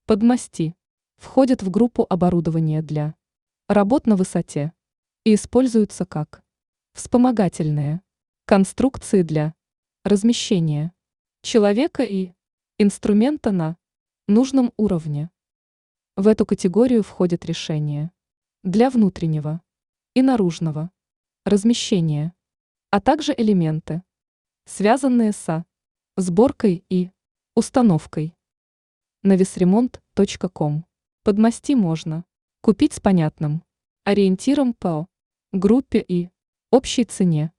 Подмости входит в группу оборудования для работ на высоте и используются как вспомогательные конструкции для размещения человека и инструмента на нужном уровне. В эту категорию входят решения для внутреннего и наружного размещения, а также элементы, связанные со сборкой и установкой. Навесремонт.ком. Подмости можно купить с понятным ориентиром по группе и общей цене.